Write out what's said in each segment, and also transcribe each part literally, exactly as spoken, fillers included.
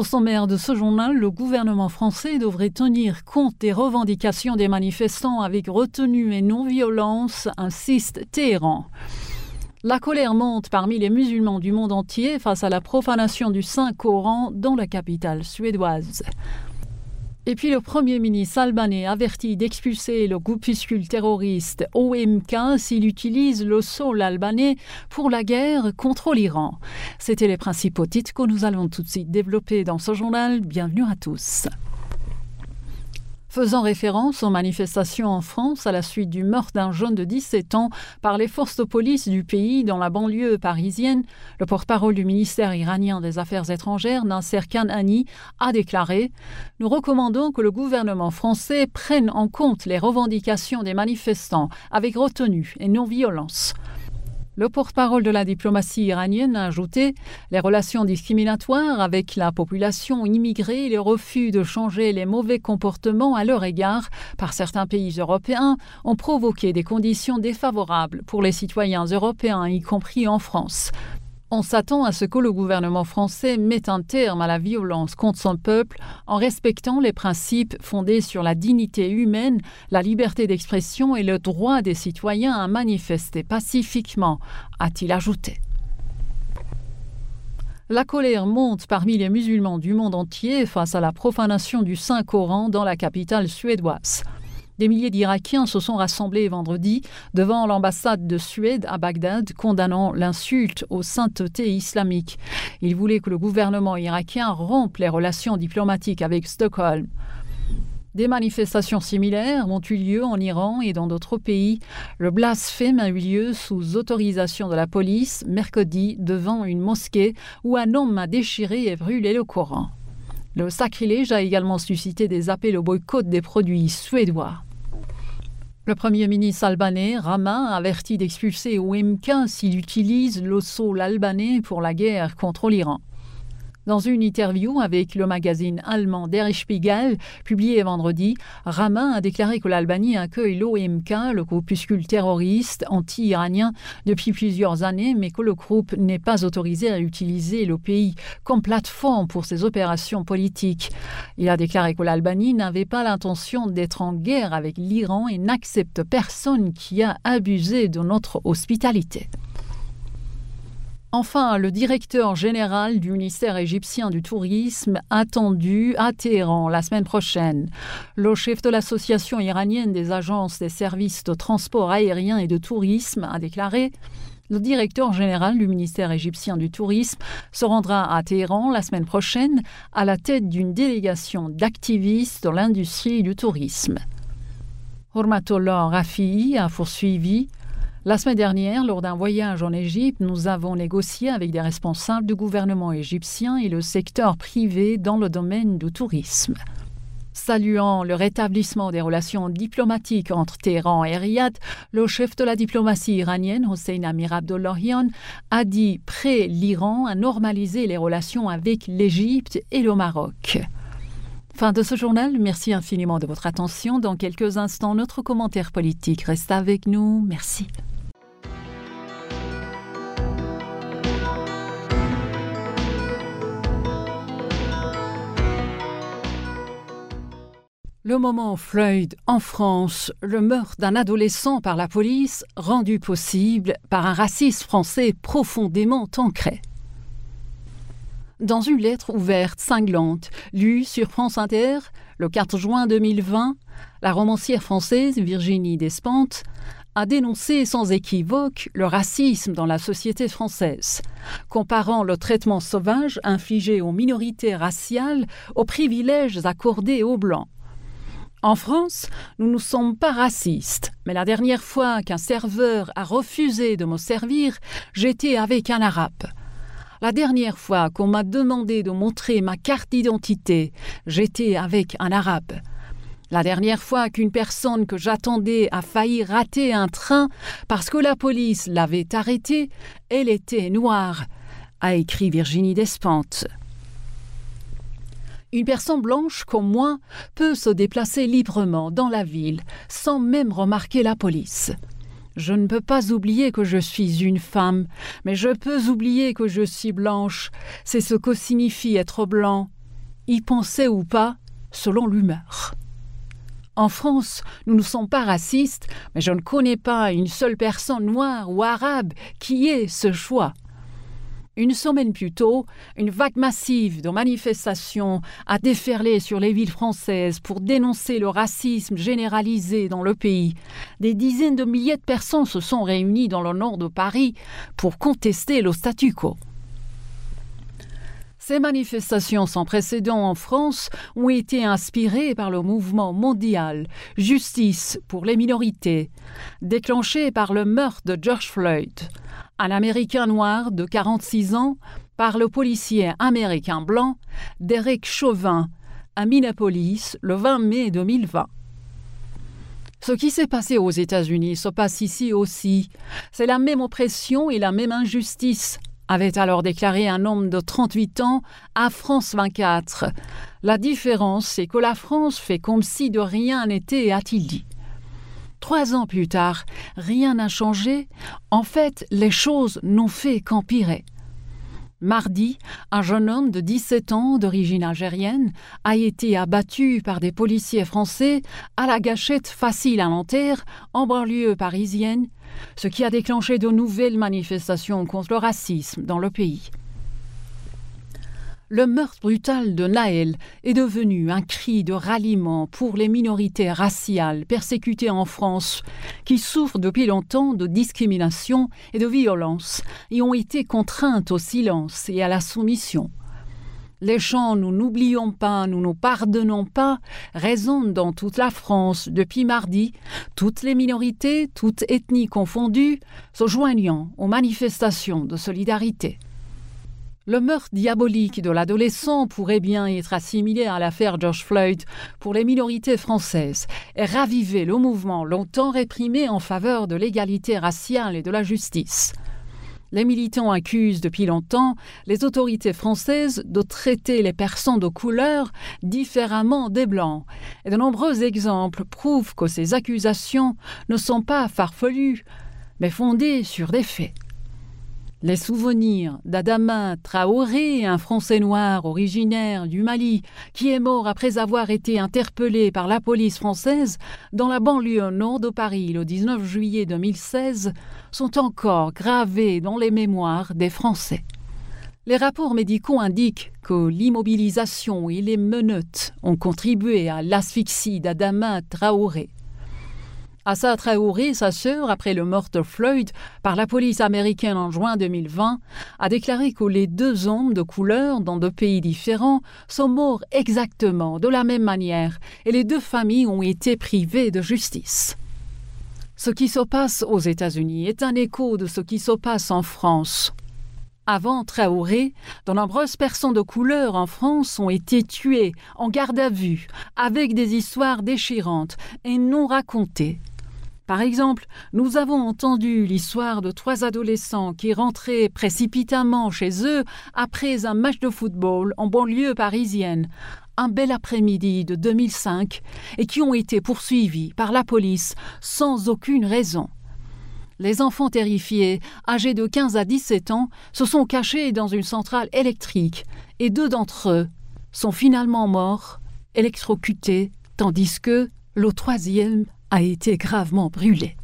Au sommaire de ce journal, le gouvernement français devrait tenir compte des revendications des manifestants avec retenue et non-violence, insiste Téhéran. La colère monte parmi les musulmans du monde entier face à la profanation du Saint-Coran dans la capitale suédoise. Et puis le Premier ministre albanais avertit d'expulser le groupuscule terroriste O M K s'il utilise le sol albanais pour la guerre contre l'Iran. C'étaient les principaux titres que nous allons tout de suite développer dans ce journal. Bienvenue à tous. Faisant référence aux manifestations en France à la suite du meurtre d'un jeune de dix-sept ans par les forces de police du pays dans la banlieue parisienne, le porte-parole du ministère iranien des Affaires étrangères, Nasser Kanani, a déclaré « Nous recommandons que le gouvernement français prenne en compte les revendications des manifestants avec retenue et non-violence ». Le porte-parole de la diplomatie iranienne a ajouté « Les relations discriminatoires avec la population immigrée et le refus de changer les mauvais comportements à leur égard par certains pays européens ont provoqué des conditions défavorables pour les citoyens européens, y compris en France. » On s'attend à ce que le gouvernement français mette un terme à la violence contre son peuple en respectant les principes fondés sur la dignité humaine, la liberté d'expression et le droit des citoyens à manifester pacifiquement, a-t-il ajouté. La colère monte parmi les musulmans du monde entier face à la profanation du Saint-Coran dans la capitale suédoise. Des milliers d'Irakiens se sont rassemblés vendredi devant l'ambassade de Suède à Bagdad, condamnant l'insulte aux saintetés islamiques. Ils voulaient que le gouvernement irakien rompe les relations diplomatiques avec Stockholm. Des manifestations similaires ont eu lieu en Iran et dans d'autres pays. Le blasphème a eu lieu sous autorisation de la police mercredi devant une mosquée où un homme a déchiré et brûlé le Coran. Le sacrilège a également suscité des appels au boycott des produits suédois. Le Premier ministre albanais, Rama, a averti d'expulser O M K s'il utilise le sol albanais pour la guerre contre l'Iran. Dans une interview avec le magazine allemand Der Spiegel, publiée vendredi, Rama a déclaré que l'Albanie accueille l'O M K, le groupuscule terroriste anti-iranien, depuis plusieurs années, mais que le groupe n'est pas autorisé à utiliser le pays comme plateforme pour ses opérations politiques. Il a déclaré que l'Albanie n'avait pas l'intention d'être en guerre avec l'Iran et n'accepte personne qui a abusé de notre hospitalité. Enfin, le directeur général du ministère égyptien du tourisme attendu à Téhéran la semaine prochaine. Le chef de l'association iranienne des agences des services de transport aérien et de tourisme a déclaré « Le directeur général du ministère égyptien du tourisme se rendra à Téhéran la semaine prochaine à la tête d'une délégation d'activistes de l'industrie du tourisme. » Hormatollah Rafi'i a poursuivi « La semaine dernière, lors d'un voyage en Égypte, nous avons négocié avec des responsables du gouvernement égyptien et le secteur privé dans le domaine du tourisme. » Saluant le rétablissement des relations diplomatiques entre Téhéran et Riyad, le chef de la diplomatie iranienne, Hossein Amir Abdollahian, a dit prêt l'Iran à normaliser les relations avec l'Égypte et le Maroc. Fin de ce journal, merci infiniment de votre attention. Dans quelques instants, notre commentaire politique reste avec nous. Merci. Le moment Floyd en France, le meurtre d'un adolescent par la police, rendu possible par un racisme français profondément ancré. Dans une lettre ouverte, cinglante, lue sur France Inter, le quatre juin deux mille vingt, la romancière française Virginie Despentes a dénoncé sans équivoque le racisme dans la société française, comparant le traitement sauvage infligé aux minorités raciales aux privilèges accordés aux Blancs. En France, nous ne sommes pas racistes, mais la dernière fois qu'un serveur a refusé de me servir, j'étais avec un arabe. La dernière fois qu'on m'a demandé de montrer ma carte d'identité, j'étais avec un arabe. La dernière fois qu'une personne que j'attendais a failli rater un train parce que la police l'avait arrêtée, elle était noire, a écrit Virginie Despentes. Une personne blanche comme moi peut se déplacer librement dans la ville sans même remarquer la police. Je ne peux pas oublier que je suis une femme, mais je peux oublier que je suis blanche. C'est ce que signifie être blanc. y penser ou pas, selon l'humeur. En France, nous ne sommes pas racistes, mais je ne connais pas une seule personne noire ou arabe qui ait ce choix. Une semaine plus tôt, une vague massive de manifestations a déferlé sur les villes françaises pour dénoncer le racisme généralisé dans le pays. Des dizaines de milliers de personnes se sont réunies dans le nord de Paris pour contester le statu quo. Ces manifestations sans précédent en France ont été inspirées par le mouvement mondial « Justice pour les minorités », déclenché par le meurtre de George Floyd, un Américain noir de quarante-six ans, par le policier américain blanc Derek Chauvin à Minneapolis le vingt mai deux mille vingt. Ce qui s'est passé aux États-Unis se passe ici aussi. C'est la même oppression et la même injustice, avait alors déclaré un homme de trente-huit ans à France vingt-quatre. La différence, c'est que la France fait comme si de rien n'était, a-t-il dit. Trois ans plus tard, rien n'a changé. En fait, les choses n'ont fait qu'empirer. Mardi, un jeune homme de dix-sept ans d'origine algérienne a été abattu par des policiers français à la gâchette facile à Nanterre, en banlieue parisienne, ce qui a déclenché de nouvelles manifestations contre le racisme dans le pays. Le meurtre brutal de Nahel est devenu un cri de ralliement pour les minorités raciales persécutées en France, qui souffrent depuis longtemps de discrimination et de violence et ont été contraintes au silence et à la soumission. Les chants « Nous n'oublions pas, nous ne pardonnons pas » résonnent dans toute la France depuis mardi, toutes les minorités, toutes ethnies confondues, se joignant aux manifestations de solidarité. Le meurtre diabolique de l'adolescent pourrait bien être assimilé à l'affaire George Floyd pour les minorités françaises et raviver le mouvement longtemps réprimé en faveur de l'égalité raciale et de la justice. Les militants accusent depuis longtemps les autorités françaises de traiter les personnes de couleur différemment des Blancs. Et de nombreux exemples prouvent que ces accusations ne sont pas farfelues, mais fondées sur des faits. Les souvenirs d'Adama Traoré, un Français noir originaire du Mali, qui est mort après avoir été interpellé par la police française dans la banlieue nord de Paris le dix-neuf juillet deux mille seize, sont encore gravés dans les mémoires des Français. Les rapports médicaux indiquent que l'immobilisation et les menottes ont contribué à l'asphyxie d'Adama Traoré. Assa Traoré, sa sœur, après le meurtre de Floyd par la police américaine en juin deux mille vingt, a déclaré que les deux hommes de couleur dans deux pays différents sont morts exactement de la même manière et les deux familles ont été privées de justice. Ce qui se passe aux États-Unis est un écho de ce qui se passe en France. Avant Traoré, de nombreuses personnes de couleur en France ont été tuées en garde à vue avec des histoires déchirantes et non racontées. Par exemple, nous avons entendu l'histoire de trois adolescents qui rentraient précipitamment chez eux après un match de football en banlieue parisienne, un bel après-midi de deux mille cinq, et qui ont été poursuivis par la police sans aucune raison. Les enfants terrifiés, âgés de quinze à dix-sept ans, se sont cachés dans une centrale électrique et deux d'entre eux sont finalement morts, électrocutés, tandis que le troisième a été gravement brûlé.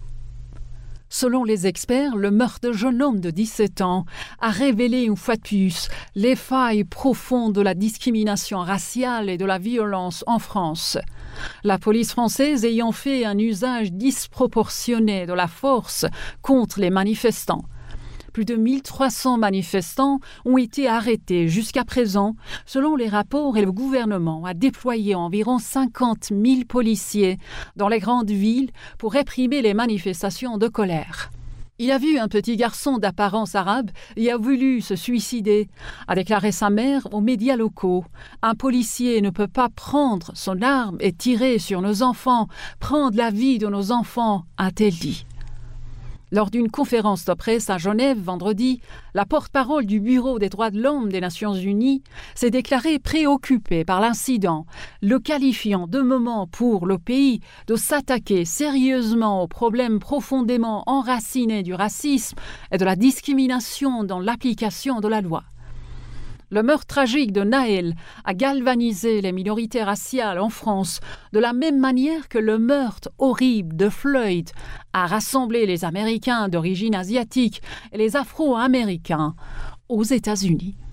Selon les experts, le meurtre de jeune homme de dix-sept ans a révélé une fois de plus les failles profondes de la discrimination raciale et de la violence en France. La police française ayant fait un usage disproportionné de la force contre les manifestants. Plus de mille trois cents manifestants ont été arrêtés jusqu'à présent. Selon les rapports, et le gouvernement a déployé environ cinquante mille policiers dans les grandes villes pour réprimer les manifestations de colère. Il a vu un petit garçon d'apparence arabe et a voulu se suicider, a déclaré sa mère aux médias locaux. Un policier ne peut pas prendre son arme et tirer sur nos enfants, prendre la vie de nos enfants, a-t-elle dit. Lors d'une conférence de presse à Genève vendredi, la porte-parole du Bureau des droits de l'homme des Nations Unies s'est déclarée préoccupée par l'incident, le qualifiant de moment pour le pays de s'attaquer sérieusement aux problèmes profondément enracinés du racisme et de la discrimination dans l'application de la loi. Le meurtre tragique de Naël a galvanisé les minorités raciales en France, de la même manière que le meurtre horrible de Floyd a rassemblé les Américains d'origine asiatique et les Afro-Américains aux États-Unis.